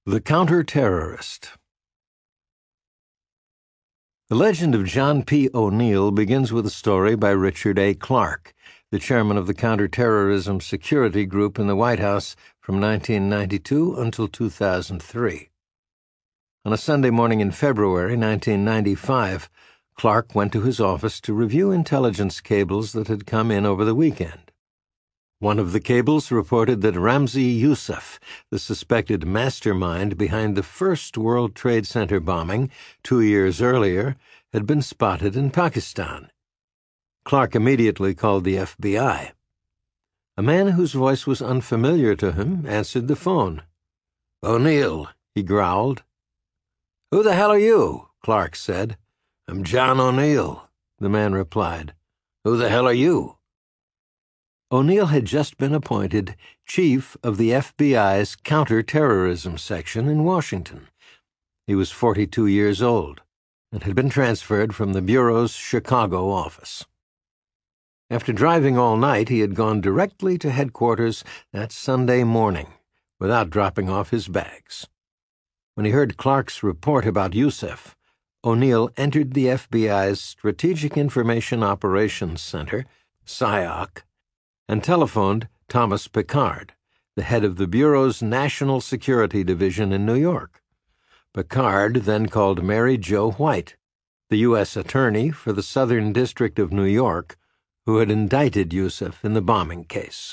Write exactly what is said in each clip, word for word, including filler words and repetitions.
The Counter-Terrorist. The legend of John P. O'Neill begins with a story by Richard A. Clarke, the chairman of the Counterterrorism Security Group in the White House from nineteen ninety-two until two thousand three. On a Sunday morning in February nineteen ninety-five, Clarke went to his office to review intelligence cables that had come in over the weekend. One of the cables reported that Ramzi Youssef, the suspected mastermind behind the first World Trade Center bombing two years earlier, had been spotted in Pakistan. Clarke immediately called the F B I. A man whose voice was unfamiliar to him answered the phone. "O'Neill," he growled. "Who the hell are you?" Clarke said. "I'm John O'Neill," the man replied. "Who the hell are you?" O'Neill had just been appointed chief of the F B I's counterterrorism section in Washington. He was forty-two years old and had been transferred from the Bureau's Chicago office. After driving all night, he had gone directly to headquarters that Sunday morning without dropping off his bags. When he heard Clarke's report about Youssef, O'Neill entered the F B I's Strategic Information Operations Center, S I O C, and telephoned Thomas Picard, the head of the Bureau's National Security Division in New York. Picard then called Mary Jo White, the U S attorney for the Southern District of New York, who had indicted Youssef in the bombing case.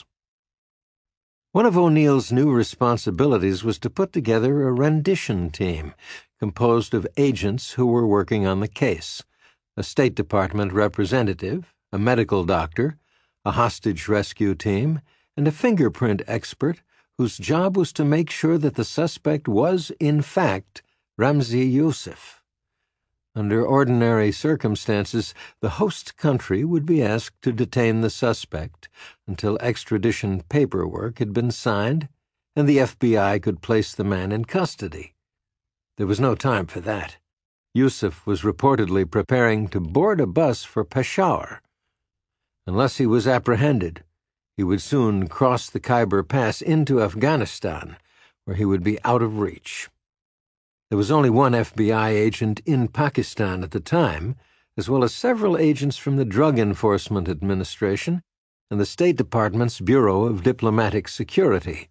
One of O'Neill's new responsibilities was to put together a rendition team composed of agents who were working on the case, a State Department representative, a medical doctor, a hostage rescue team, and a fingerprint expert whose job was to make sure that the suspect was, in fact, Ramzi Youssef. Under ordinary circumstances, the host country would be asked to detain the suspect until extradition paperwork had been signed and the F B I could place the man in custody. There was no time for that. Youssef was reportedly preparing to board a bus for Peshawar. Unless he was apprehended, he would soon cross the Khyber Pass into Afghanistan, where he would be out of reach. There was only one F B I agent in Pakistan at the time, as well as several agents from the Drug Enforcement Administration and the State Department's Bureau of Diplomatic Security.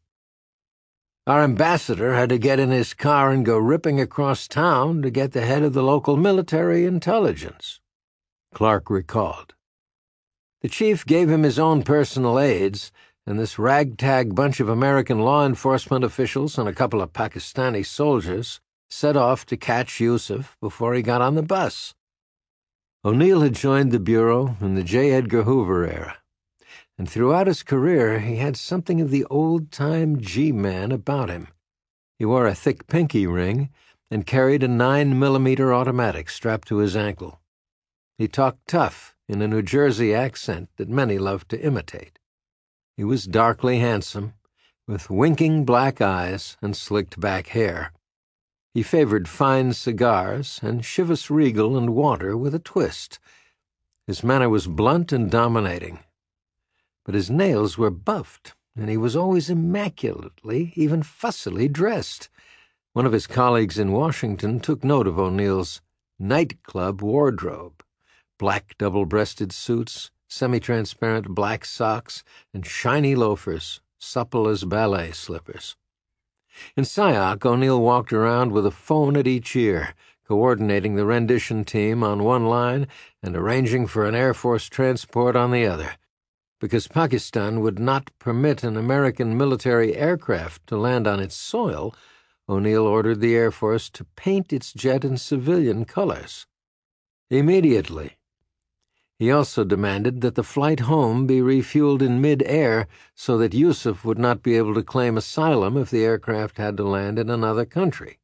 "Our ambassador had to get in his car and go ripping across town to get the head of the local military intelligence," Clarke recalled. The chief gave him his own personal aides, and this ragtag bunch of American law enforcement officials and a couple of Pakistani soldiers set off to catch Youssef before he got on the bus. O'Neill had joined the Bureau in the J. Edgar Hoover era, and throughout his career he had something of the old-time G-man about him. He wore a thick pinky ring and carried a nine millimeter automatic strapped to his ankle. He talked tough in a New Jersey accent that many loved to imitate. He was darkly handsome, with winking black eyes and slicked back hair. He favored fine cigars and Chivas Regal and water with a twist. His manner was blunt and dominating. But his nails were buffed, and he was always immaculately, even fussily dressed. One of his colleagues in Washington took note of O'Neill's nightclub wardrobe. Black double-breasted suits, semi-transparent black socks, and shiny loafers, supple as ballet slippers. In S I O C, O'Neill walked around with a phone at each ear, coordinating the rendition team on one line and arranging for an Air Force transport on the other. Because Pakistan would not permit an American military aircraft to land on its soil, O'Neill ordered the Air Force to paint its jet in civilian colors. Immediately. He also demanded that the flight home be refueled in mid-air so that Youssef would not be able to claim asylum if the aircraft had to land in another country.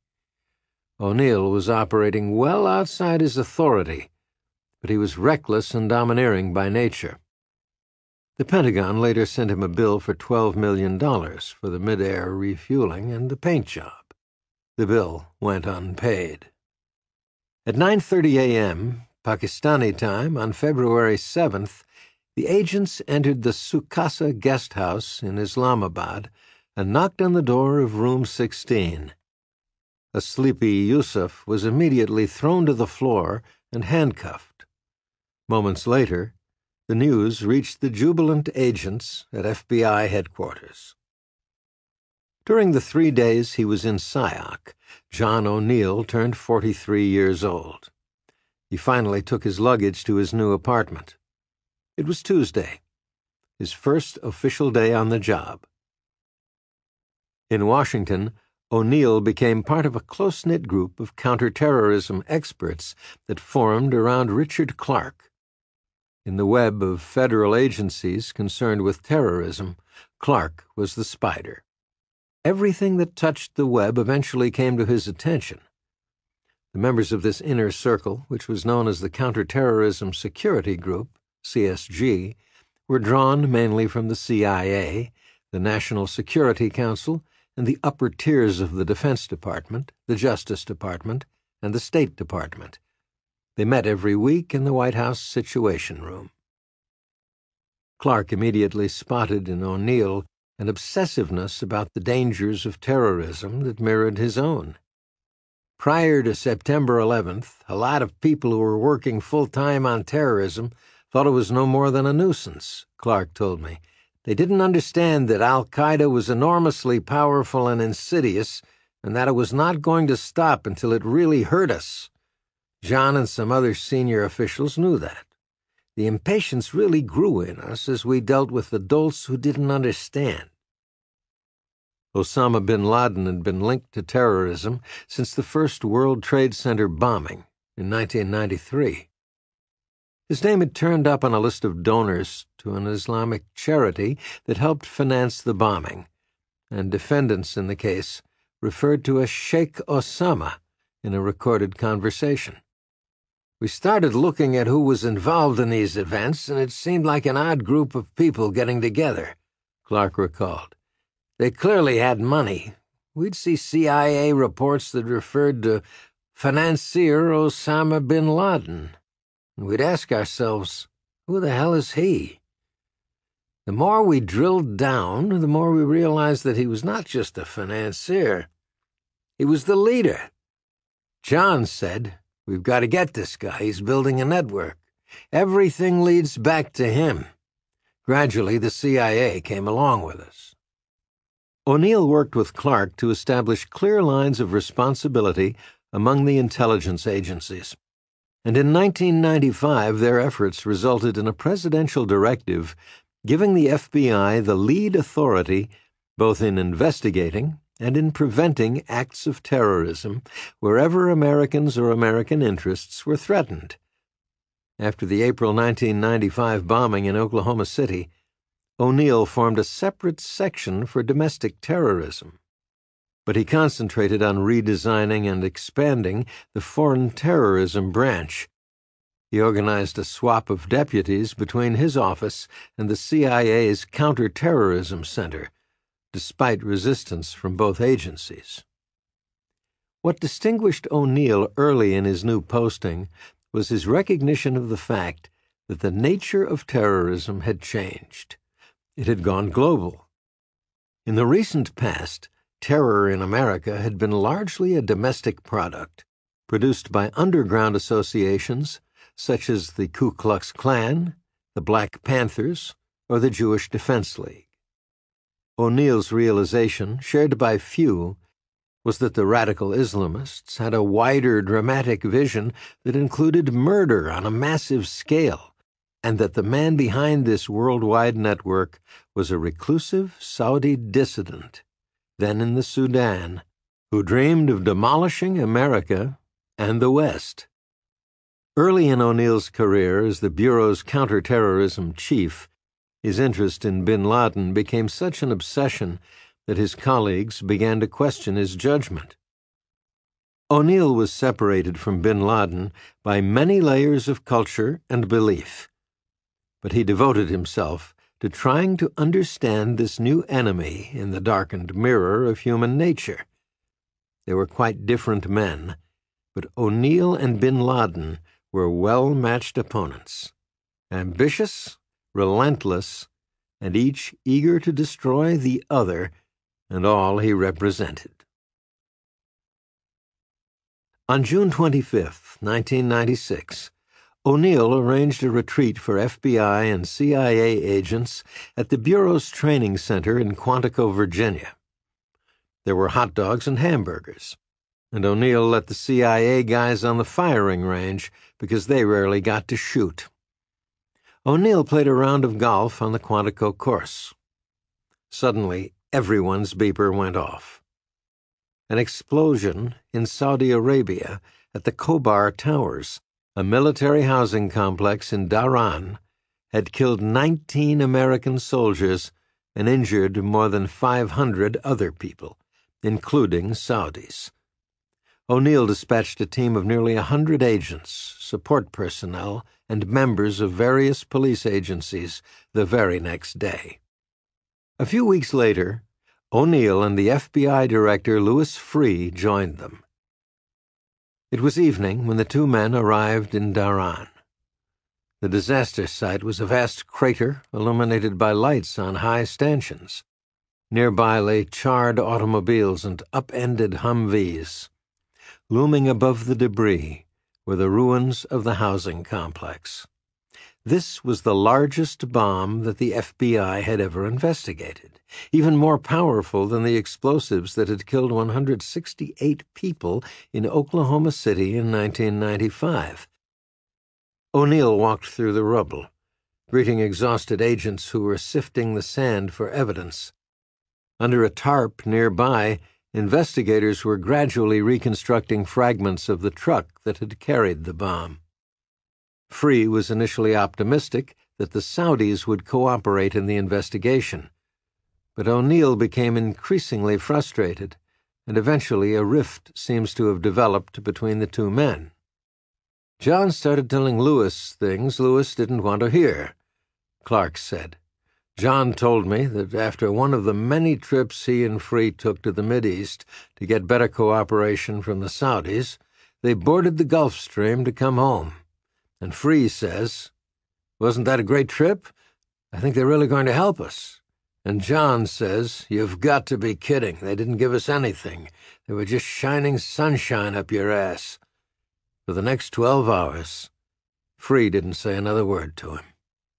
O'Neill was operating well outside his authority, but he was reckless and domineering by nature. The Pentagon later sent him a bill for twelve million dollars for the mid-air refueling and the paint job. The bill went unpaid. At nine thirty a.m., Pakistani time, on February seventh, the agents entered the Sukasa guest house in Islamabad and knocked on the door of room sixteen. A sleepy Yusuf was immediately thrown to the floor and handcuffed. Moments later, the news reached the jubilant agents at F B I headquarters. During the three days he was in S I O C, John O'Neill turned forty-three years old. He finally took his luggage to his new apartment. It was Tuesday, his first official day on the job. In Washington, O'Neill became part of a close-knit group of counterterrorism experts that formed around Richard Clarke. In the web of federal agencies concerned with terrorism, Clarke was the spider. Everything that touched the web eventually came to his attention. The members of this inner circle, which was known as the Counterterrorism Security Group, C S G, were drawn mainly from the C I A, the National Security Council, and the upper tiers of the Defense Department, the Justice Department, and the State Department. They met every week in the White House Situation Room. Clarke immediately spotted in O'Neill an obsessiveness about the dangers of terrorism that mirrored his own. Prior to September eleventh, a lot of people who were working full-time on terrorism thought it was no more than a nuisance, Clarke told me. They didn't understand that al-Qaeda was enormously powerful and insidious, and that it was not going to stop until it really hurt us. John and some other senior officials knew that. The impatience really grew in us as we dealt with the dolts who didn't understand. Osama bin Laden had been linked to terrorism since the first World Trade Center bombing in nineteen ninety-three. His name had turned up on a list of donors to an Islamic charity that helped finance the bombing, and defendants in the case referred to as Sheikh Osama in a recorded conversation. We started looking at who was involved in these events, and it seemed like an odd group of people getting together, Clarke recalled. They clearly had money. We'd see C I A reports that referred to financier Osama bin Laden. And we'd ask ourselves, who the hell is he? The more we drilled down, the more we realized that he was not just a financier. He was the leader. John said, "We've got to get this guy. He's building a network. Everything leads back to him." Gradually, the C I A came along with us. O'Neill worked with Clarke to establish clear lines of responsibility among the intelligence agencies. And in nineteen ninety-five, their efforts resulted in a presidential directive giving the F B I the lead authority both in investigating and in preventing acts of terrorism wherever Americans or American interests were threatened. After the April nineteen ninety-five bombing in Oklahoma City, O'Neill formed a separate section for domestic terrorism. But he concentrated on redesigning and expanding the foreign terrorism branch. He organized a swap of deputies between his office and the C I A's Counterterrorism Center, despite resistance from both agencies. What distinguished O'Neill early in his new posting was his recognition of the fact that the nature of terrorism had changed. It had gone global. In the recent past, terror in America had been largely a domestic product, produced by underground associations such as the Ku Klux Klan, the Black Panthers, or the Jewish Defense League. O'Neill's realization, shared by few, was that the radical Islamists had a wider dramatic vision that included murder on a massive scale, and that the man behind this worldwide network was a reclusive Saudi dissident, then in the Sudan, who dreamed of demolishing America and the West. Early in O'Neill's career as the Bureau's counterterrorism chief, his interest in bin Laden became such an obsession that his colleagues began to question his judgment. O'Neill was separated from bin Laden by many layers of culture and belief, but he devoted himself to trying to understand this new enemy in the darkened mirror of human nature. They were quite different men, but O'Neill and bin Laden were well-matched opponents, ambitious, relentless, and each eager to destroy the other and all he represented. On June twenty-fifth, nineteen ninety-six, O'Neill arranged a retreat for F B I and C I A agents at the Bureau's training center in Quantico, Virginia. There were hot dogs and hamburgers, and O'Neill let the C I A guys on the firing range because they rarely got to shoot. O'Neill played a round of golf on the Quantico course. Suddenly, everyone's beeper went off. An explosion in Saudi Arabia at the Khobar Towers, a military housing complex in Dhahran, had killed nineteen American soldiers and injured more than five hundred other people, including Saudis. O'Neill dispatched a team of nearly a hundred agents, support personnel, and members of various police agencies the very next day. A few weeks later, O'Neill and the F B I director Louis Freeh joined them. It was evening when the two men arrived in Dhahran. The disaster site was a vast crater illuminated by lights on high stanchions. Nearby lay charred automobiles and upended Humvees. Looming above the debris were the ruins of the housing complex. This was the largest bomb that the F B I had ever investigated, even more powerful than the explosives that had killed one hundred sixty-eight people in Oklahoma City in nineteen ninety-five. O'Neill walked through the rubble, greeting exhausted agents who were sifting the sand for evidence. Under a tarp nearby, investigators were gradually reconstructing fragments of the truck that had carried the bomb. Freeh was initially optimistic that the Saudis would cooperate in the investigation, but O'Neill became increasingly frustrated, and eventually a rift seems to have developed between the two men. John started telling Louis things Louis didn't want to hear, Clark said. John told me that after one of the many trips he and Freeh took to the Mideast to get better cooperation from the Saudis, they boarded the Gulf Stream to come home. And Freeh says, "Wasn't that a great trip? I think they're really going to help us." And John says, "You've got to be kidding. They didn't give us anything. They were just shining sunshine up your ass." For the next twelve hours, Freeh didn't say another word to him.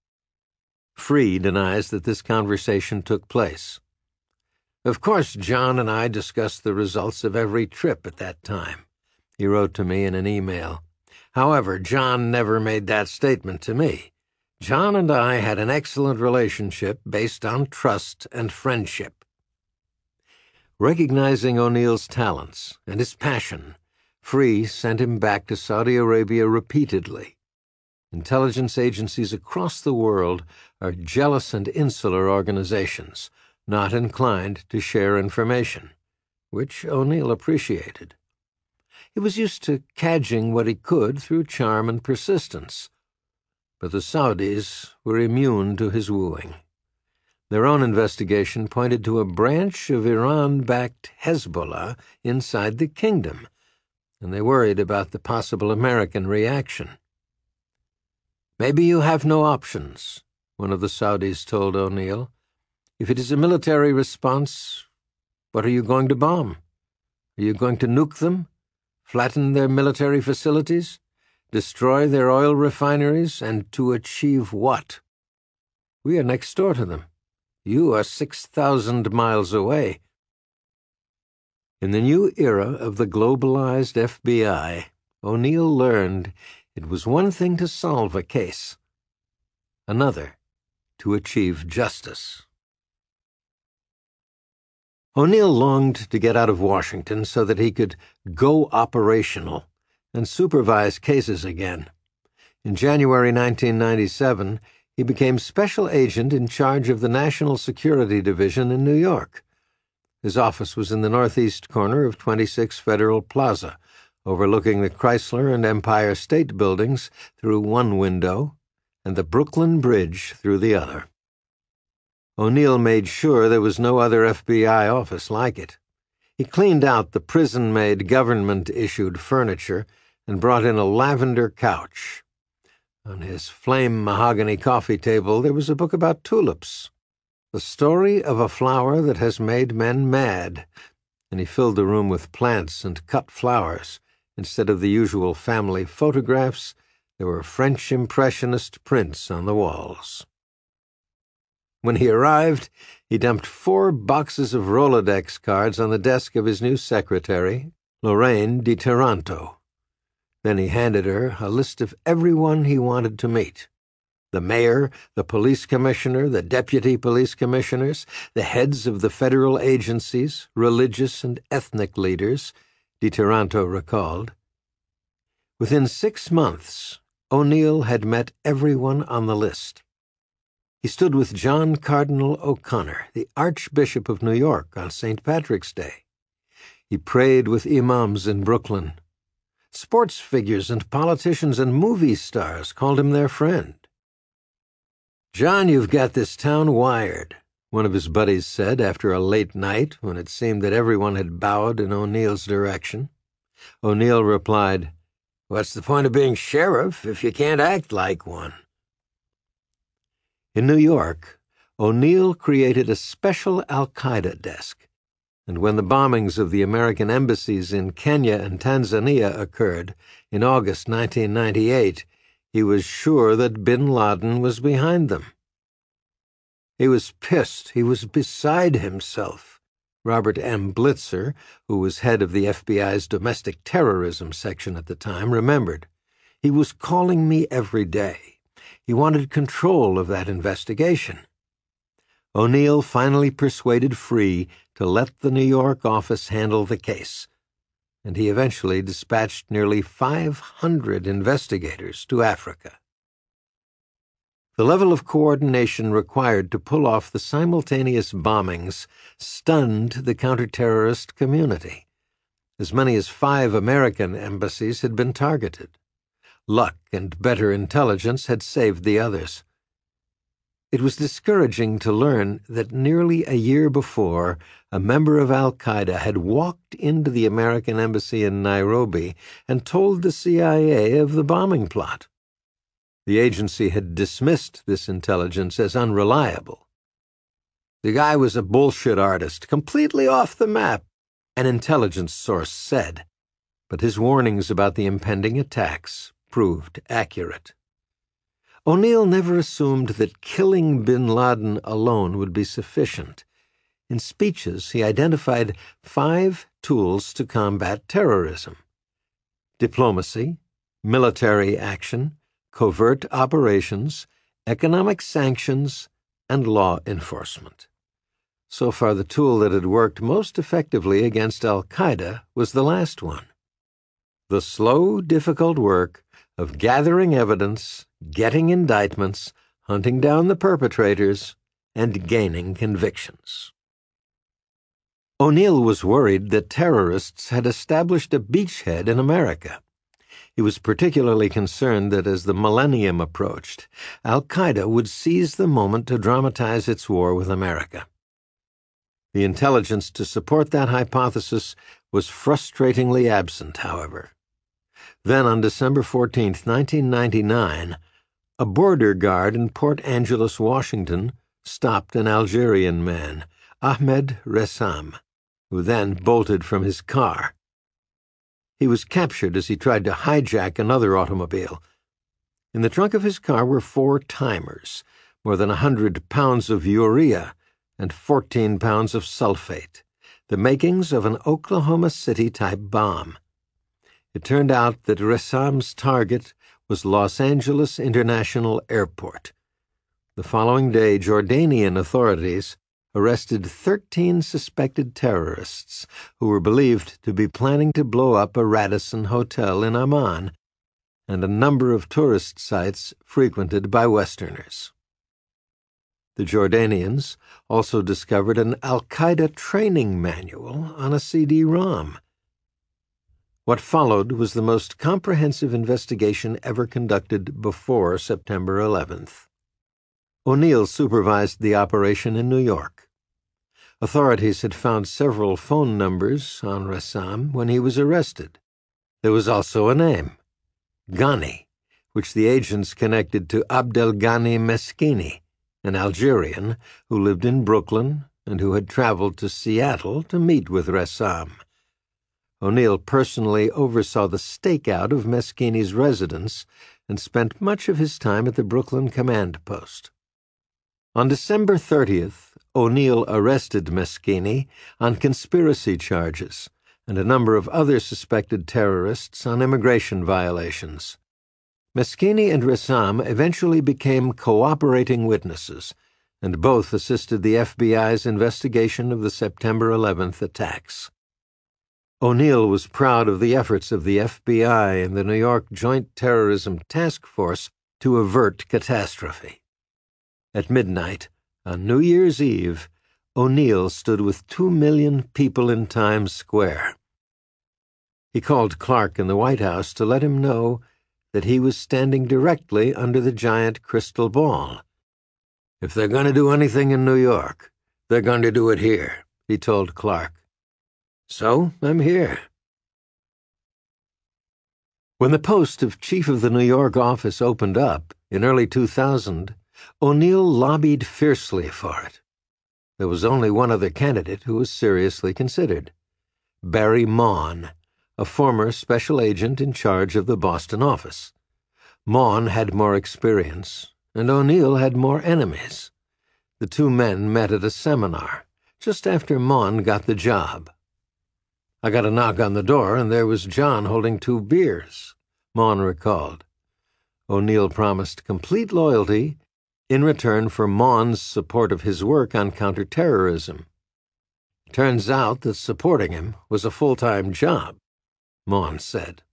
Freeh denies that this conversation took place. "Of course, John and I discussed the results of every trip at that time," he wrote to me in an email. "However, John never made that statement to me. John and I had an excellent relationship based on trust and friendship." Recognizing O'Neill's talents and his passion, Freeh sent him back to Saudi Arabia repeatedly. Intelligence agencies across the world are jealous and insular organizations, not inclined to share information, which O'Neill appreciated. He was used to cadging what he could through charm and persistence, but the Saudis were immune to his wooing. Their own investigation pointed to a branch of Iran-backed Hezbollah inside the kingdom, and they worried about the possible American reaction. "Maybe you have no options," one of the Saudis told O'Neill. "If it is a military response, what are you going to bomb? Are you going to nuke them? Flatten their military facilities? Destroy their oil refineries? And to achieve what? We are next door to them. You are six thousand miles away." In the new era of the globalized F B I, O'Neill learned it was one thing to solve a case, another to achieve justice. O'Neill longed to get out of Washington so that he could go operational and supervise cases again. In January nineteen ninety-seven, he became special agent in charge of the National Security Division in New York. His office was in the northeast corner of twenty-six Federal Plaza, overlooking the Chrysler and Empire State Buildings through one window and the Brooklyn Bridge through the other. O'Neill made sure there was no other F B I office like it. He cleaned out the prison-made government-issued furniture and brought in a lavender couch. On his flame mahogany coffee table there was a book about tulips, the story of a flower that has made men mad, and he filled the room with plants and cut flowers Instead of the usual family photographs, there were French Impressionist prints on the walls. When he arrived, he dumped four boxes of Rolodex cards on the desk of his new secretary, Lorraine Di Taranto. Then he handed her a list of everyone he wanted to meet. The mayor, the police commissioner, the deputy police commissioners, the heads of the federal agencies, religious and ethnic leaders, Di Taranto recalled. Within six months, O'Neill had met everyone on the list. He stood with John Cardinal O'Connor, the Archbishop of New York, on Saint Patrick's Day. He prayed with imams in Brooklyn. Sports figures and politicians and movie stars called him their friend. "John, you've got this town wired," one of his buddies said after a late night when it seemed that everyone had bowed in O'Neill's direction. O'Neill replied, "What's the point of being sheriff if you can't act like one?" In New York, O'Neill created a special al-Qaeda desk, and when the bombings of the American embassies in Kenya and Tanzania occurred in August nineteen ninety-eight, he was sure that bin Laden was behind them. He was pissed. He was beside himself. Robert M. Blitzer, who was head of the F B I's domestic terrorism section at the time, remembered. He was calling me every day. He wanted control of that investigation. O'Neill finally persuaded Free to let the New York office handle the case, and he eventually dispatched nearly five hundred investigators to Africa. The level of coordination required to pull off the simultaneous bombings stunned the counterterrorist community. As many as five American embassies had been targeted. Luck and better intelligence had saved the others. It was discouraging to learn that nearly a year before, a member of al-Qaeda had walked into the American embassy in Nairobi and told the C I A of the bombing plot. The agency had dismissed this intelligence as unreliable. "The guy was a bullshit artist, completely off the map," an intelligence source said, but his warnings about the impending attacks proved accurate. O'Neill never assumed that killing bin Laden alone would be sufficient. In speeches, he identified five tools to combat terrorism: diplomacy, military action, covert operations, economic sanctions, and law enforcement. So far, the tool that had worked most effectively against al-Qaeda was the last one: the slow, difficult work of gathering evidence, getting indictments, hunting down the perpetrators, and gaining convictions. O'Neill was worried that terrorists had established a beachhead in America. He was particularly concerned that as the millennium approached, al-Qaeda would seize the moment to dramatize its war with America. The intelligence to support that hypothesis was frustratingly absent, however. Then, on December fourteenth, nineteen ninety-nine, a border guard in Port Angeles, Washington, stopped an Algerian man, Ahmed Ressam, who then bolted from his car. He was captured as he tried to hijack another automobile. In the trunk of his car were four timers, more than a hundred pounds of urea, and fourteen pounds of sulfate, the makings of an Oklahoma City-type bomb. It turned out that Ressam's target was Los Angeles International Airport. The following day, Jordanian authorities arrested thirteen suspected terrorists who were believed to be planning to blow up a Radisson hotel in Amman and a number of tourist sites frequented by Westerners. The Jordanians also discovered an al-Qaeda training manual on a C D ROM. What followed was the most comprehensive investigation ever conducted before September eleventh. O'Neill supervised the operation in New York. Authorities had found several phone numbers on Ressam when he was arrested. There was also a name, Ghani, which the agents connected to Abdelghani Meskini, an Algerian who lived in Brooklyn and who had traveled to Seattle to meet with Ressam. O'Neill personally oversaw the stakeout of Meschini's residence and spent much of his time at the Brooklyn command post. On December thirtieth, O'Neill arrested Meschini on conspiracy charges and a number of other suspected terrorists on immigration violations. Meschini and Ressam eventually became cooperating witnesses, and both assisted the F B I's investigation of the September eleventh attacks. O'Neill was proud of the efforts of the F B I and the New York Joint Terrorism Task Force to avert catastrophe. At midnight, on New Year's Eve, O'Neill stood with two million people in Times Square. He called Clark in the White House to let him know that he was standing directly under the giant crystal ball. "If they're going to do anything in New York, they're going to do it here," he told Clark. "So I'm here." When the post of chief of the New York office opened up in early two thousand, O'Neill lobbied fiercely for it. There was only one other candidate who was seriously considered: Barry Maughan, a former special agent in charge of the Boston office. Maughan had more experience, and O'Neill had more enemies. The two men met at a seminar, just after Maughan got the job. "I got a knock on the door, and there was John holding two beers," Maughan recalled. O'Neill promised complete loyalty in return for Maughan's support of his work on counterterrorism. "Turns out that supporting him was a full-time job," Maughan said.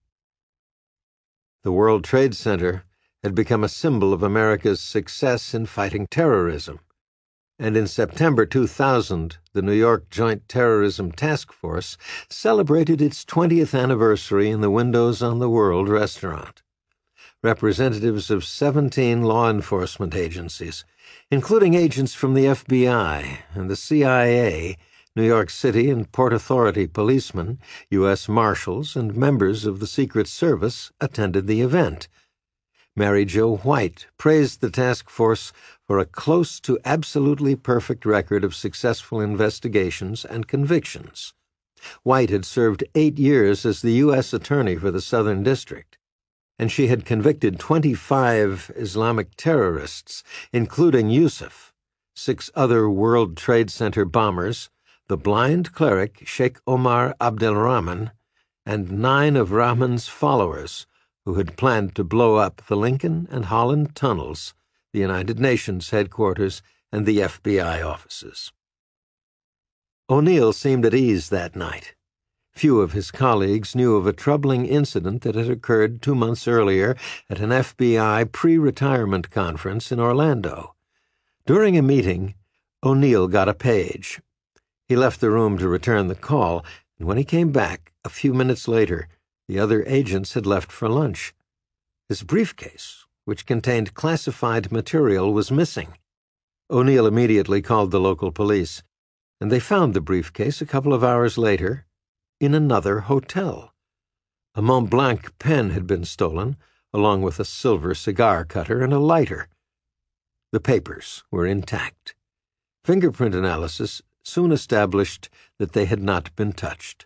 The World Trade Center had become a symbol of America's success in fighting terrorism, and in September two thousand, the New York Joint Terrorism Task Force celebrated its twentieth anniversary in the Windows on the World restaurant. Representatives of seventeen law enforcement agencies, including agents from the F B I and the C I A, New York City and Port Authority policemen, U S Marshals, and members of the Secret Service attended the event. Mary Jo White praised the task force for a close to absolutely perfect record of successful investigations and convictions. White had served eight years as the U S Attorney for the Southern District, and she had convicted twenty-five Islamic terrorists, including Yusuf, six other World Trade Center bombers, the blind cleric Sheikh Omar Abdelrahman, and nine of Rahman's followers who had planned to blow up the Lincoln and Holland tunnels, the United Nations headquarters, and the F B I offices. O'Neill seemed at ease that night. Few of his colleagues knew of a troubling incident that had occurred two months earlier at an F B I pre-retirement conference in Orlando. During a meeting, O'Neill got a page. He left the room to return the call, and when he came back, a few minutes later, the other agents had left for lunch. His briefcase, which contained classified material, was missing. O'Neill immediately called the local police, and they found the briefcase a couple of hours later in another hotel. A Mont Blanc pen had been stolen, along with a silver cigar cutter and a lighter. The papers were intact. Fingerprint analysis soon established that they had not been touched.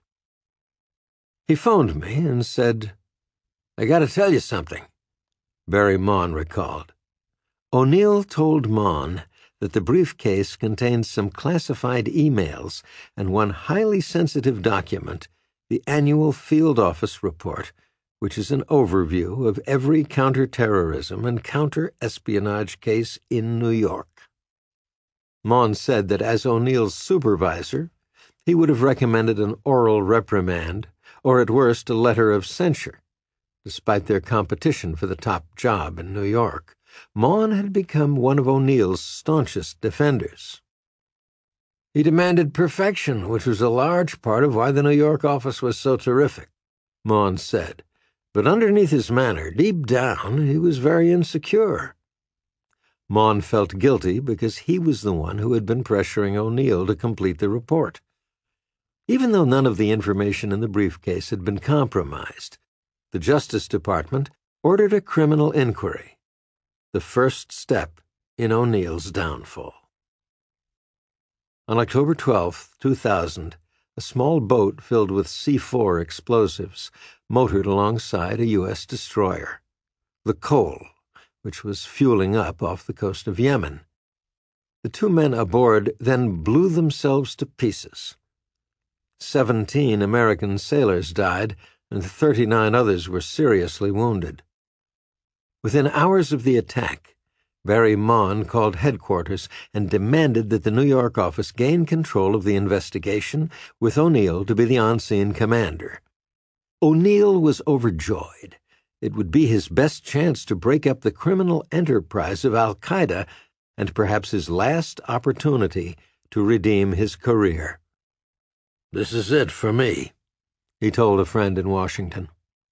He phoned me and said, "I got to tell you something," Barry Maughan recalled. O'Neill told Maughan that the briefcase contained some classified emails and one highly sensitive document, the annual Field Office Report, which is an overview of every counterterrorism and counter-espionage case in New York. Maughan said that as O'Neill's supervisor, he would have recommended an oral reprimand, or at worst a letter of censure. Despite their competition for the top job in New York, Maughan had become one of O'Neill's staunchest defenders. He demanded perfection, which was a large part of why the New York office was so terrific, Maughan said. But underneath his manner, deep down, he was very insecure. Maughan felt guilty because he was the one who had been pressuring O'Neill to complete the report. Even though none of the information in the briefcase had been compromised, the Justice Department ordered a criminal inquiry, the first step in O'Neill's downfall. On October twelfth, two thousand, a small boat filled with C four explosives motored alongside a U S destroyer, the Cole, which was fueling up off the coast of Yemen. The two men aboard then blew themselves to pieces. Seventeen American sailors died, and thirty-nine others were seriously wounded. Within hours of the attack, Barry Maughan called headquarters and demanded that the New York office gain control of the investigation, with O'Neill to be the on-scene commander. O'Neill was overjoyed. It would be his best chance to break up the criminal enterprise of al-Qaeda and perhaps his last opportunity to redeem his career. "This is it for me," he told a friend in Washington.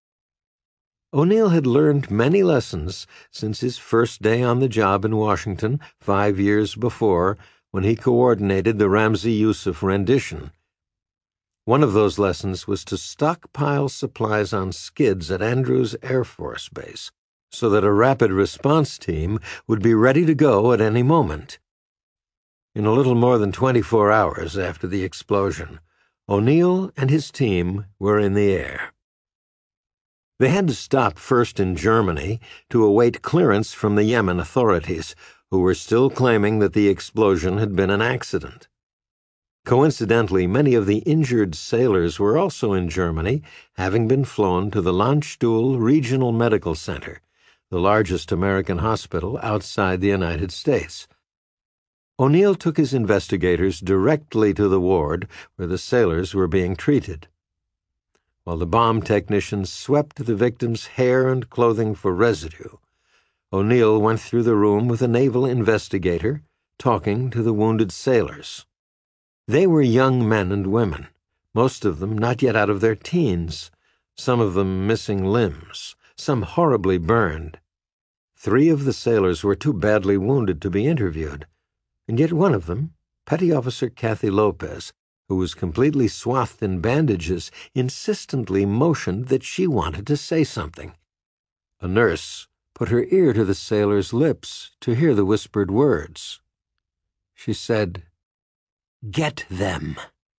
O'Neill had learned many lessons since his first day on the job in Washington five years before, when he coordinated the Ramzi Yousef rendition. One of those lessons was to stockpile supplies on skids at Andrews Air Force Base so that a rapid response team would be ready to go at any moment. In a little more than twenty-four hours after the explosion, O'Neill and his team were in the air. They had to stop first in Germany to await clearance from the Yemen authorities, who were still claiming that the explosion had been an accident. Coincidentally, many of the injured sailors were also in Germany, having been flown to the Landstuhl Regional Medical Center, the largest American hospital outside the United States. O'Neill took his investigators directly to the ward where the sailors were being treated. While the bomb technicians swept the victims' hair and clothing for residue, O'Neill went through the room with a naval investigator, talking to the wounded sailors. They were young men and women, most of them not yet out of their teens, some of them missing limbs, some horribly burned. Three of the sailors were too badly wounded to be interviewed, and yet one of them, Petty Officer Kathy Lopez, who was completely swathed in bandages, insistently motioned that she wanted to say something. A nurse put her ear to the sailor's lips to hear the whispered words. She said, "Get them."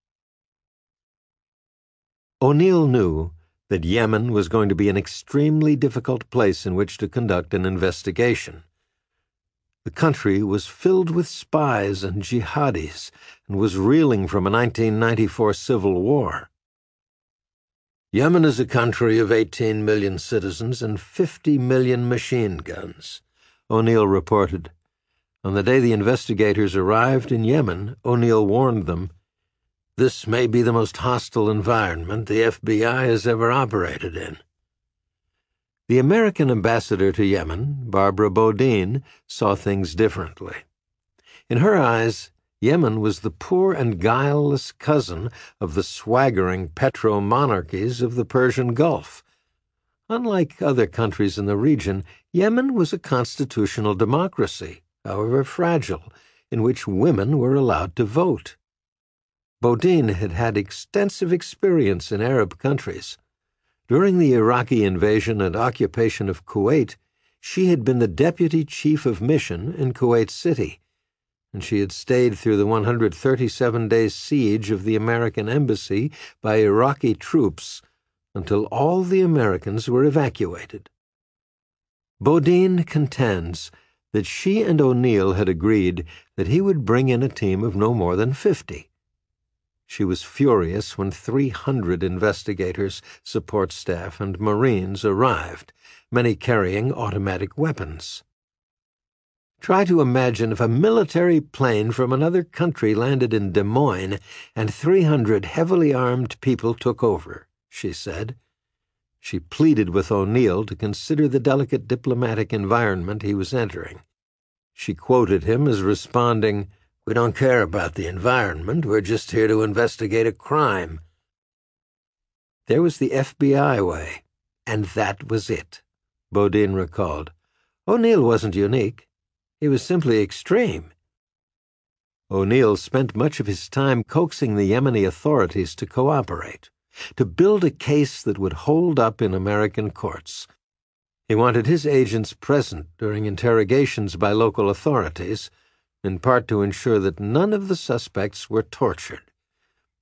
O'Neill knew that Yemen was going to be an extremely difficult place in which to conduct an investigation. The country was filled with spies and jihadis and was reeling from a nineteen ninety-four civil war. "Yemen is a country of eighteen million citizens and fifty million machine guns," O'Neill reported. On the day the investigators arrived in Yemen, O'Neill warned them, "This may be the most hostile environment the F B I has ever operated in." The American ambassador to Yemen, Barbara Bodine, saw things differently. In her eyes, Yemen was the poor and guileless cousin of the swaggering petro-monarchies of the Persian Gulf. Unlike other countries in the region, Yemen was a constitutional democracy, however fragile, in which women were allowed to vote. Bodine had had extensive experience in Arab countries. During the Iraqi invasion and occupation of Kuwait, she had been the deputy chief of mission in Kuwait City, and she had stayed through the one hundred thirty-seven day siege of the American embassy by Iraqi troops until all the Americans were evacuated. Bodine contends that she and O'Neill had agreed that he would bring in a team of no more than fifty. She was furious when three hundred investigators, support staff, and Marines arrived, many carrying automatic weapons. Try to imagine if a military plane from another country landed in Des Moines and three hundred heavily armed people took over, she said. She pleaded with O'Neill to consider the delicate diplomatic environment he was entering. She quoted him as responding, "We don't care about the environment. We're just here to investigate a crime." There was the F B I way, and that was it, Bodine recalled. O'Neill wasn't unique. He was simply extreme. O'Neill spent much of his time coaxing the Yemeni authorities to cooperate, to build a case that would hold up in American courts. He wanted his agents present during interrogations by local authorities, in part to ensure that none of the suspects were tortured.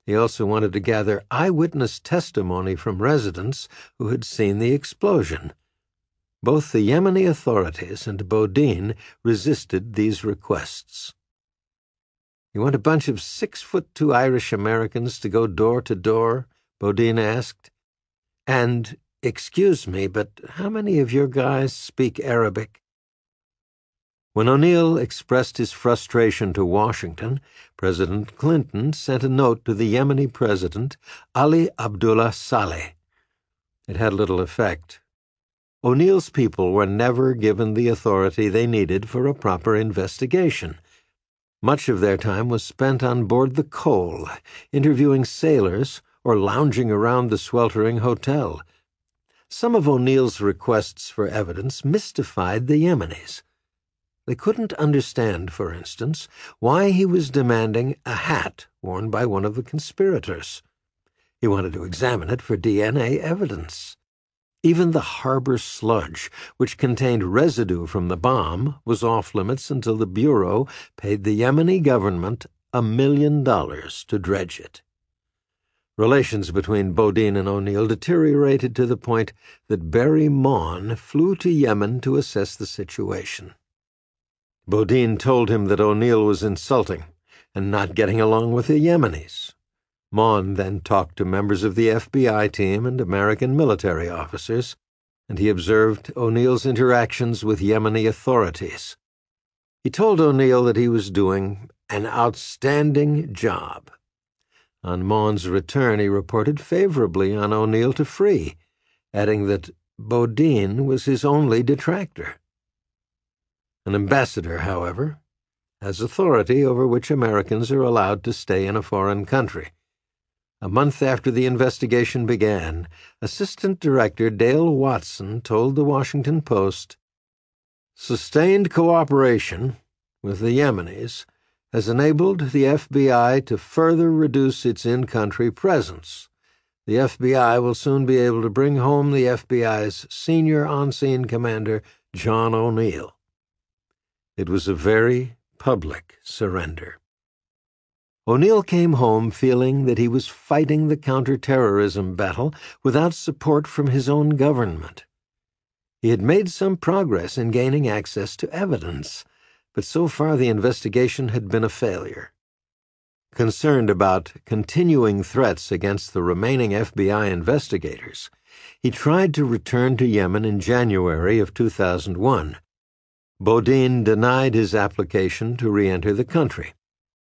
He also wanted to gather eyewitness testimony from residents who had seen the explosion. Both the Yemeni authorities and Bodine resisted these requests. "You want a bunch of six-foot-two Irish Americans to go door to door?" Bodine asked. "And, excuse me, but how many of your guys speak Arabic?" When O'Neill expressed his frustration to Washington, President Clinton sent a note to the Yemeni president, Ali Abdullah Saleh. It had little effect. O'Neill's people were never given the authority they needed for a proper investigation. Much of their time was spent on board the Cole, interviewing sailors or lounging around the sweltering hotel. Some of O'Neill's requests for evidence mystified the Yemenis. They couldn't understand, for instance, why he was demanding a hat worn by one of the conspirators. He wanted to examine it for D N A evidence. Even the harbor sludge, which contained residue from the bomb, was off-limits until the Bureau paid the Yemeni government a million dollars to dredge it. Relations between Bodine and O'Neill deteriorated to the point that Barry Maughan flew to Yemen to assess the situation. Bodine told him that O'Neill was insulting and not getting along with the Yemenis. Maughan then talked to members of the F B I team and American military officers, and he observed O'Neill's interactions with Yemeni authorities. He told O'Neill that he was doing an outstanding job. On Maughan's return, he reported favorably on O'Neill to Free, adding that Bodine was his only detractor. An ambassador, however, has authority over which Americans are allowed to stay in a foreign country. A month after the investigation began, Assistant Director Dale Watson told the Washington Post, "Sustained cooperation with the Yemenis has enabled the F B I to further reduce its in-country presence. The F B I will soon be able to bring home the F B I's senior on-scene commander, John O'Neill." It was a very public surrender. O'Neill came home feeling that he was fighting the counterterrorism battle without support from his own government. He had made some progress in gaining access to evidence, but so far the investigation had been a failure. Concerned about continuing threats against the remaining F B I investigators, he tried to return to Yemen in January of two thousand one. Bodine denied his application to re-enter the country.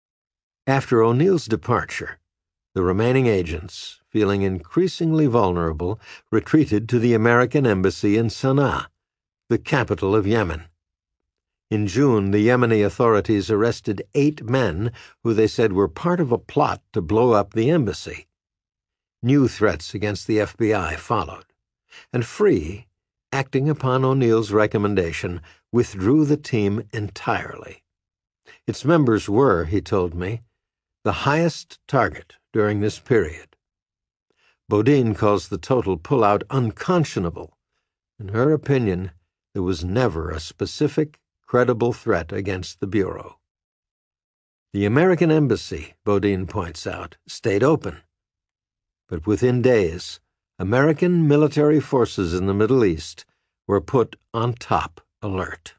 After O'Neill's departure, the remaining agents, feeling increasingly vulnerable, retreated to the American embassy in Sana'a, the capital of Yemen. In June, the Yemeni authorities arrested eight men who they said were part of a plot to blow up the embassy. New threats against the F B I followed, and Free, acting upon O'Neill's recommendation, withdrew the team entirely. Its members were, he told me, the highest target during this period. Bodine calls the total pullout unconscionable. In her opinion, there was never a specific, credible threat against the Bureau. The American embassy, Bodine points out, stayed open. But within days, American military forces in the Middle East were put on top alert.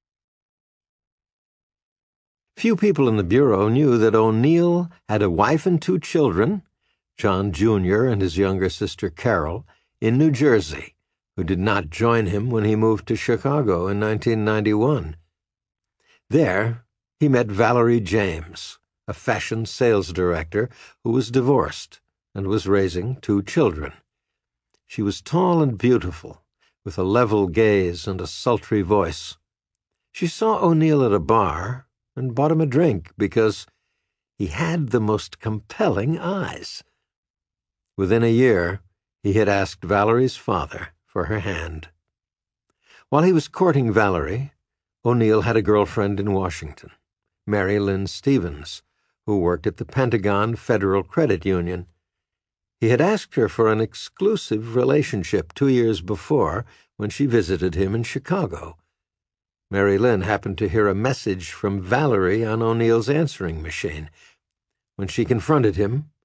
Few people in the Bureau knew that O'Neill had a wife and two children, John Junior and his younger sister Carol, in New Jersey, who did not join him when he moved to Chicago in nineteen ninety-one. There, he met Valerie James, a fashion sales director who was divorced and was raising two children. She was tall and beautiful, with a level gaze and a sultry voice. She saw O'Neill at a bar and bought him a drink because he had the most compelling eyes. Within a year, he had asked Valerie's father for her hand. While he was courting Valerie, O'Neill had a girlfriend in Washington, Mary Lynn Stevens, who worked at the Pentagon Federal Credit Union. He had asked her for an exclusive relationship two years before when she visited him in Chicago. Mary Lynn happened to hear a message from Valerie on O'Neill's answering machine. When she confronted him,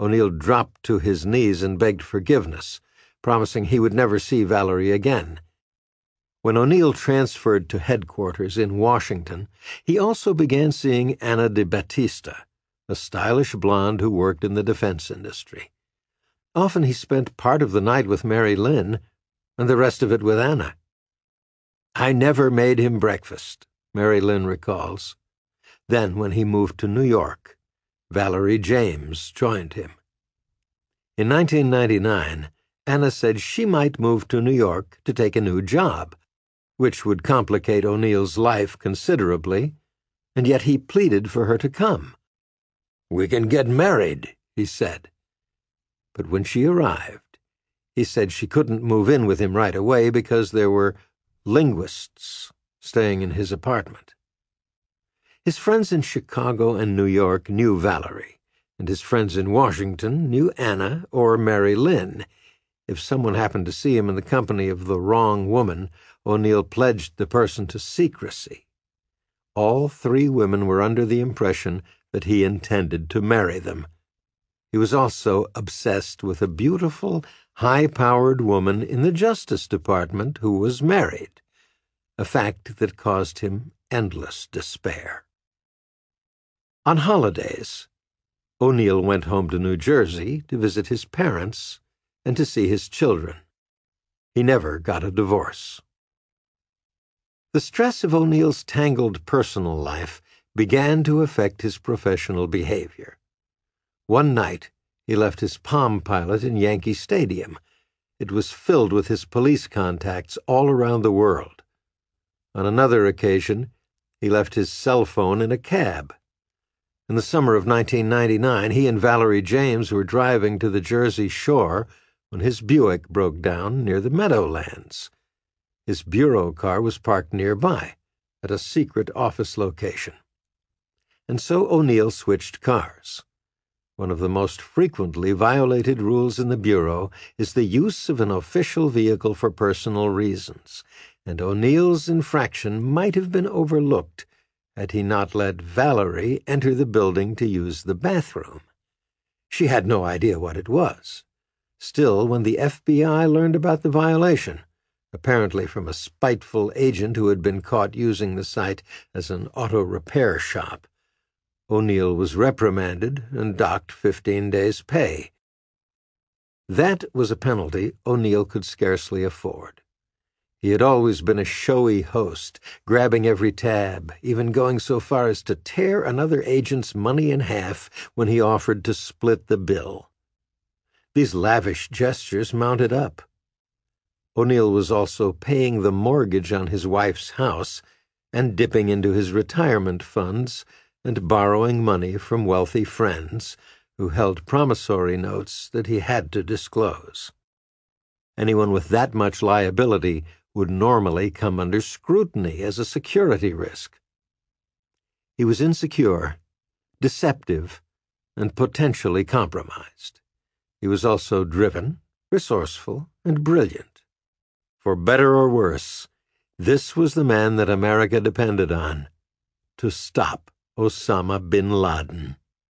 O'Neill dropped to his knees and begged forgiveness, promising he would never see Valerie again. When O'Neill transferred to headquarters in Washington, he also began seeing Anna de Battista, a stylish blonde who worked in the defense industry. Often he spent part of the night with Mary Lynn and the rest of it with Anna. "I never made him breakfast," Mary Lynn recalls. Then, when he moved to New York, Valerie James joined him. In nineteen ninety-nine, Anna said she might move to New York to take a new job, which would complicate O'Neill's life considerably, and yet he pleaded for her to come. "We can get married," he said. But when she arrived, he said she couldn't move in with him right away because there were linguists staying in his apartment. His friends in Chicago and New York knew Valerie, and his friends in Washington knew Anna or Mary Lynn. If someone happened to see him in the company of the wrong woman, O'Neill pledged the person to secrecy. All three women were under the impression that he intended to marry them. He was also obsessed with a beautiful, high-powered woman in the Justice Department who was married, a fact that caused him endless despair. On holidays, O'Neill went home to New Jersey to visit his parents and to see his children. He never got a divorce. The stress of O'Neill's tangled personal life began to affect his professional behavior. One night, he left his Palm Pilot in Yankee Stadium. It was filled with his police contacts all around the world. On another occasion, he left his cell phone in a cab. In the summer of nineteen ninety-nine, he and Valerie James were driving to the Jersey Shore when his Buick broke down near the Meadowlands. His bureau car was parked nearby, at a secret office location. And so O'Neill switched cars. One of the most frequently violated rules in the Bureau is the use of an official vehicle for personal reasons, and O'Neill's infraction might have been overlooked had he not let Valerie enter the building to use the bathroom. She had no idea what it was. Still, when the F B I learned about the violation, apparently from a spiteful agent who had been caught using the site as an auto repair shop, O'Neill was reprimanded and docked fifteen days' pay. That was a penalty O'Neill could scarcely afford. He had always been a showy host, grabbing every tab, even going so far as to tear another agent's money in half when he offered to split the bill. These lavish gestures mounted up. O'Neill was also paying the mortgage on his wife's house and dipping into his retirement funds and borrowing money from wealthy friends who held promissory notes that he had to disclose. Anyone with that much liability would normally come under scrutiny as a security risk. He was insecure, deceptive, and potentially compromised. He was also driven, resourceful, and brilliant. For better or worse, this was the man that America depended on to stop Osama bin Laden.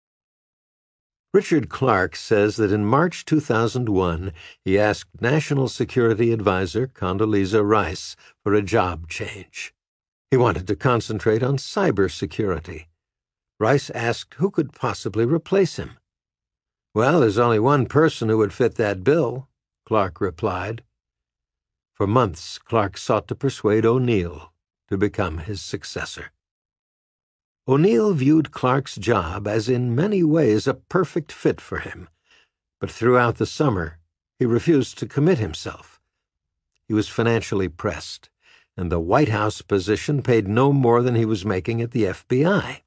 Richard Clarke says that in March two thousand one, he asked National Security Advisor Condoleezza Rice for a job change. He wanted to concentrate on cybersecurity. Rice asked who could possibly replace him. "Well, there's only one person who would fit that bill," Clarke replied. For months, Clarke sought to persuade O'Neill to become his successor. O'Neill viewed Clarke's job as in many ways a perfect fit for him, but throughout the summer he refused to commit himself. He was financially pressed, and the White House position paid no more than he was making at the F B I.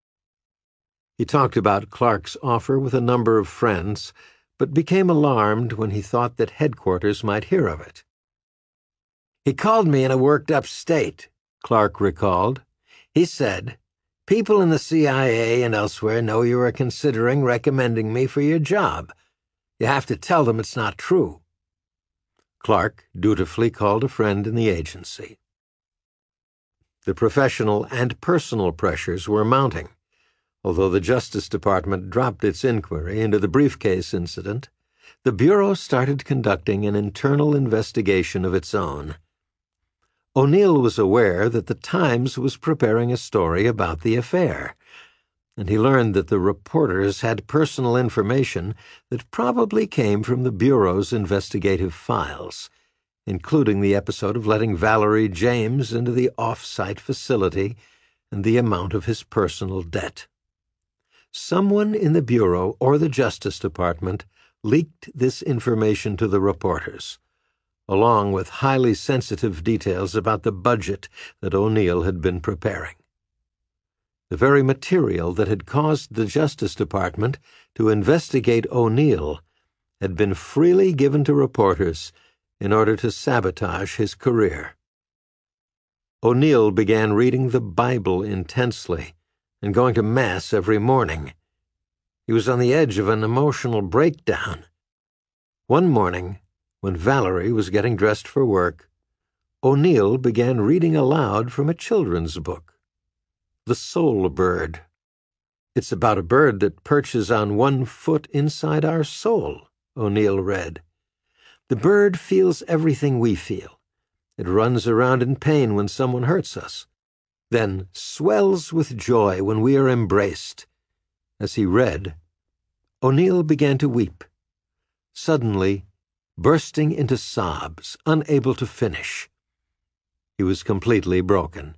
He talked about Clarke's offer with a number of friends, but became alarmed when he thought that headquarters might hear of it. "He called me in a worked-up state," Clarke recalled. "He said, 'People in the C I A and elsewhere know you are considering recommending me for your job. You have to tell them it's not true.'" Clarke dutifully called a friend in the agency. The professional and personal pressures were mounting. Although the Justice Department dropped its inquiry into the briefcase incident, the Bureau started conducting an internal investigation of its own. O'Neill was aware that the Times was preparing a story about the affair, and he learned that the reporters had personal information that probably came from the Bureau's investigative files, including the episode of letting Valerie James into the off-site facility and the amount of his personal debt. Someone in the Bureau or the Justice Department leaked this information to the reporters, along with highly sensitive details about the budget that O'Neill had been preparing. The very material that had caused the Justice Department to investigate O'Neill had been freely given to reporters in order to sabotage his career. O'Neill began reading the Bible intensely and going to Mass every morning. He was on the edge of an emotional breakdown. One morning, when Valerie was getting dressed for work, O'Neill began reading aloud from a children's book, The Soul Bird. "It's about a bird that perches on one foot inside our soul," O'Neill read. "The bird feels everything we feel. It runs around in pain when someone hurts us, then swells with joy when we are embraced." As he read, O'Neill began to weep, suddenly bursting into sobs, unable to finish. He was completely broken.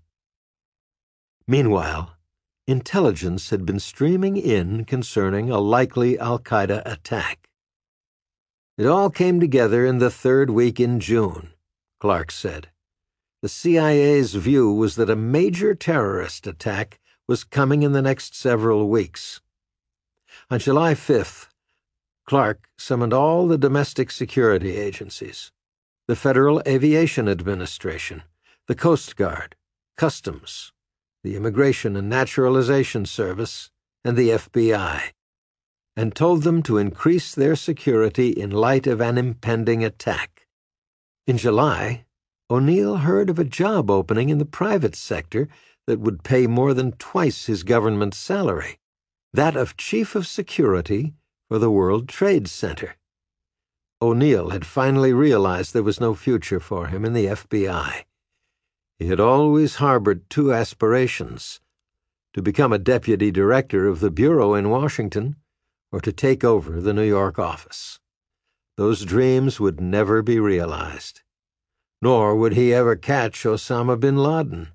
Meanwhile, intelligence had been streaming in concerning a likely al-Qaeda attack. "It all came together in the third week in June," Clark said. "The C I A's view was that a major terrorist attack was coming in the next several weeks. On July fifth, Clark summoned all the domestic security agencies, the Federal Aviation Administration, the Coast Guard, Customs, the Immigration and Naturalization Service, and the F B I, and told them to increase their security in light of an impending attack. In July, O'Neill heard of a job opening in the private sector that would pay more than twice his government salary, that of Chief of Security for the World Trade Center. O'Neill had finally realized there was no future for him in the F B I. He had always harbored two aspirations: to become a deputy director of the Bureau in Washington, or to take over the New York office. Those dreams would never be realized. Nor would he ever catch Osama bin Laden.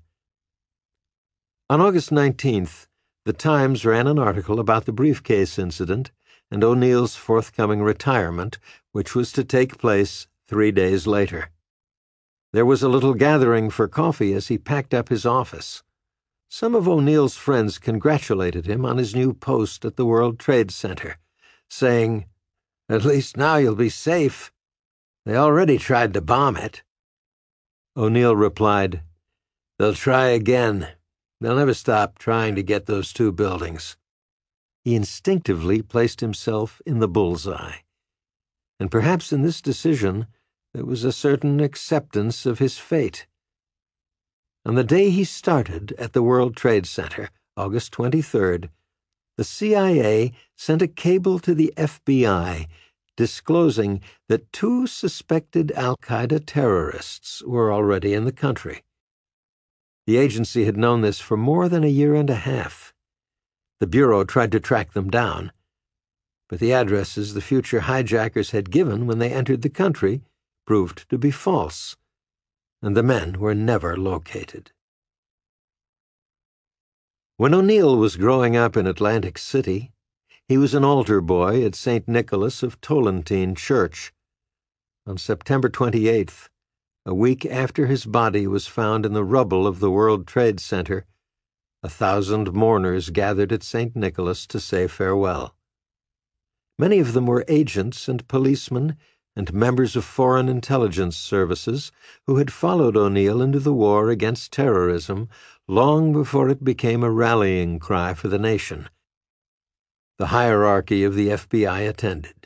On August nineteenth, the Times ran an article about the briefcase incident and O'Neill's forthcoming retirement, which was to take place three days later. There was a little gathering for coffee as he packed up his office. Some of O'Neill's friends congratulated him on his new post at the World Trade Center, saying, "At least now you'll be safe. They already tried to bomb it." O'Neill replied, "They'll try again. They'll never stop trying to get those two buildings." He instinctively placed himself in the bullseye. And perhaps in this decision there was a certain acceptance of his fate. On the day he started at the World Trade Center, August twenty-third, the C I A sent a cable to the F B I disclosing that two suspected al-Qaeda terrorists were already in the country. The agency had known this for more than a year and a half. The Bureau tried to track them down, but the addresses the future hijackers had given when they entered the country proved to be false, and the men were never located. When O'Neill was growing up in Atlantic City, he was an altar boy at Saint Nicholas of Tolentine Church. On September twenty-eighth, a week after his body was found in the rubble of the World Trade Center, a thousand mourners gathered at Saint Nicholas to say farewell. Many of them were agents and policemen and members of foreign intelligence services who had followed O'Neill into the war against terrorism long before it became a rallying cry for the nation. The hierarchy of the F B I attended,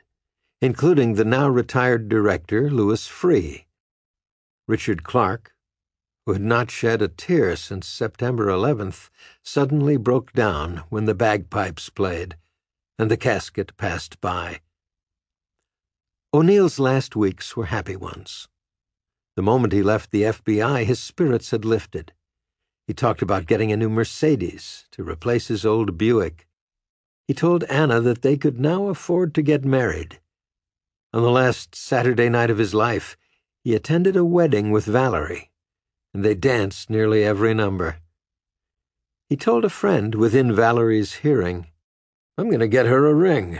including the now retired director, Louis Freeh. Richard Clark, who had not shed a tear since September eleventh, suddenly broke down when the bagpipes played and the casket passed by. O'Neill's last weeks were happy ones. The moment he left the F B I, his spirits had lifted. He talked about getting a new Mercedes to replace his old Buick. He told Anna that they could now afford to get married. On the last Saturday night of his life, he attended a wedding with Valerie, and they danced nearly every number. He told a friend within Valerie's hearing, "I'm going to get her a ring."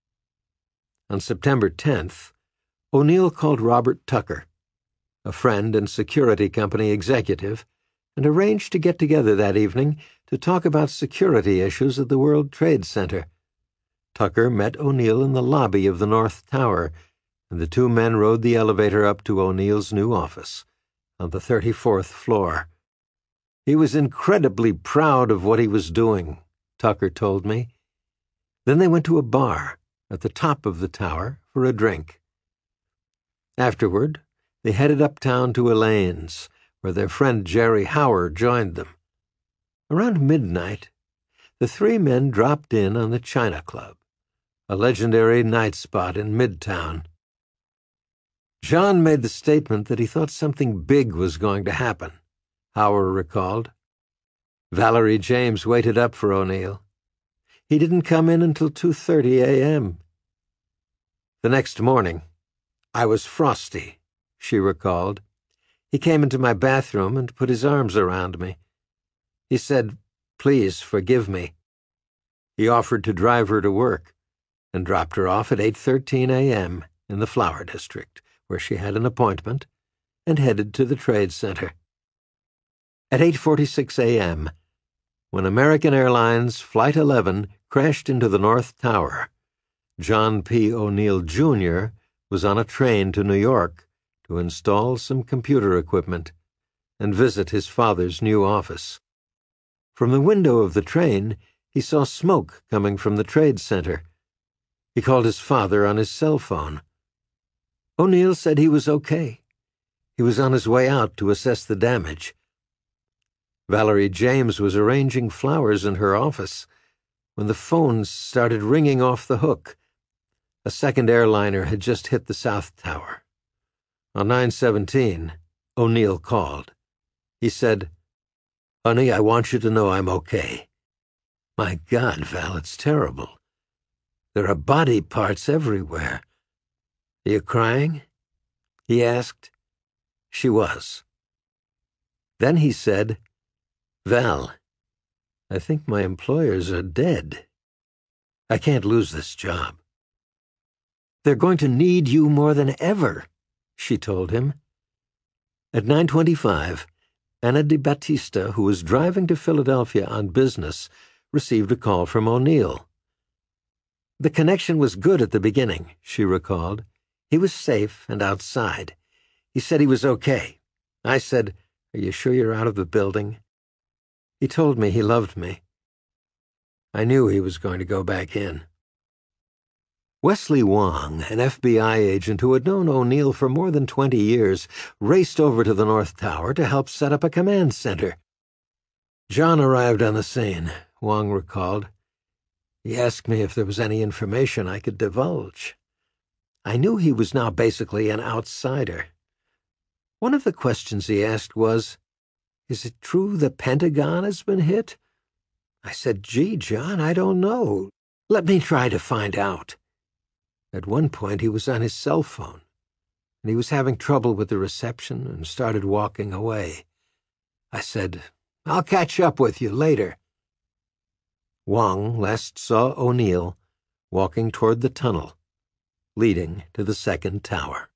On September tenth, O'Neill called Robert Tucker, a friend and security company executive, and arranged to get together that evening to talk about security issues at the World Trade Center. Tucker met O'Neill in the lobby of the North Tower, and the two men rode the elevator up to O'Neill's new office on the thirty-fourth floor. He was incredibly proud of what he was doing, Tucker told me. Then they went to a bar at the top of the tower for a drink. Afterward, they headed uptown to Elaine's, where their friend Jerry Howard joined them. Around midnight, the three men dropped in on the China Club, a legendary night spot in Midtown. John made the statement that he thought something big was going to happen, Howard recalled. Valerie James waited up for O'Neill. He didn't come in until two thirty a.m. The next morning, I was frosty, she recalled. He came into my bathroom and put his arms around me. He said, "Please forgive me." He offered to drive her to work and dropped her off at eight thirteen a.m. in the Flower District, where she had an appointment, and headed to the Trade Center. At eight forty-six a.m., when American Airlines Flight eleven crashed into the North Tower, John P. O'Neill, Junior was on a train to New York to install some computer equipment and visit his father's new office. From the window of the train, he saw smoke coming from the Trade Center. He called his father on his cell phone. O'Neill said he was okay. He was on his way out to assess the damage. Valerie James was arranging flowers in her office when the phones started ringing off the hook. A second airliner had just hit the South Tower. On nine seventeen, O'Neill called. He said, "Honey, I want you to know I'm okay." "My God, Val, it's terrible. There are body parts everywhere. Are you crying?" he asked. She was. Then he said, "Val, I think my employers are dead. I can't lose this job." "They're going to need you more than ever," she told him. At nine twenty-five, Anna DiBattista, who was driving to Philadelphia on business, received a call from O'Neill. The connection was good at the beginning, she recalled. He was safe and outside. He said he was okay. I said, "Are you sure you're out of the building?" He told me he loved me. I knew he was going to go back in. Wesley Wong, an F B I agent who had known O'Neill for more than twenty years, raced over to the North Tower to help set up a command center. John arrived on the scene, Wong recalled. He asked me if there was any information I could divulge. I knew he was now basically an outsider. One of the questions he asked was, "Is it true the Pentagon has been hit?" I said, "Gee, John, I don't know. Let me try to find out." At one point, he was on his cell phone, and he was having trouble with the reception and started walking away. I said, "I'll catch up with you later." Wong last saw O'Neill walking toward the tunnel leading to the second tower.